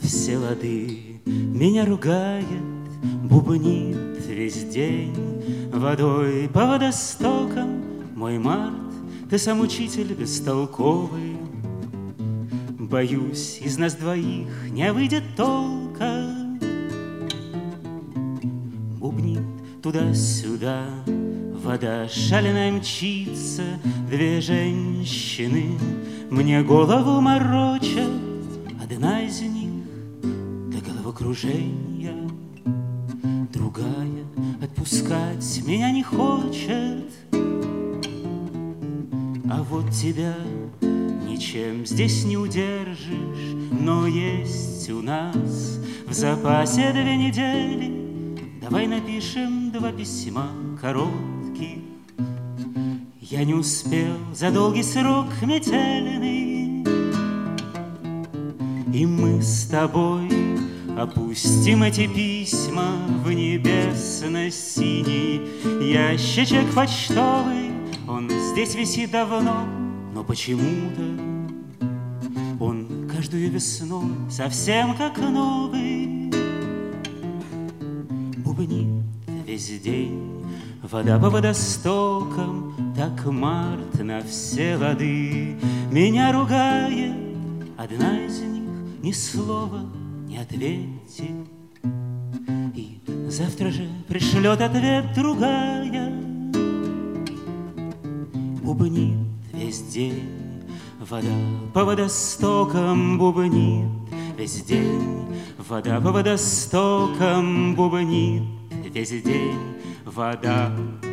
все лады. Меня ругает, бубнит весь день, водой по водостокам. Мой март, ты сам учитель бестолковый. Боюсь, из нас двоих не выйдет толка. Бубнит туда-сюда, вода шалена мчится. Две женщины мне голову морочат. Одна из них до головокружения, другая отпускать меня не хочет. А вот тебя ничем здесь не удержишь, но есть у нас в запасе 2 недели. Давай напишем 2 письма коротких. Я не успел за долгий срок метельный, и мы с тобой опустим эти письма в небесно-синий ящичек почтовый. Он здесь висит давно, но почему-то он каждую весну совсем как новый. Бубнит весь день вода по водостокам, так март на все лады. Меня ругает, одна из них ни слова не ответит, и завтра же пришлет ответ другая. Бубнит весь день вода по водостокам, бубнит весь день вода по водостокам, бубнит весь день вода